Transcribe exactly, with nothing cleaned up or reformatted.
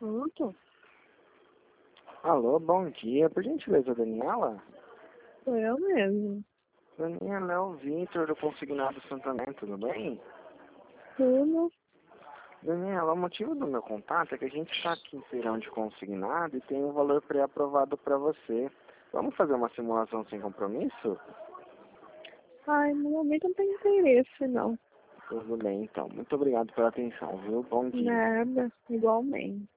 Pronto. Alô, bom dia. Por gentileza, Daniela? Sou eu mesmo. Daniela, é o Vitor do Consignado Santander, tudo bem? Tudo. Daniela, o motivo do meu contato é que a gente está aqui em feirão de consignado e tem um valor pré-aprovado para você. Vamos fazer uma simulação sem compromisso? Ai, no momento não tenho interesse, não. Tudo bem, então. Muito obrigado pela atenção, viu? Bom dia. Nada. Igualmente.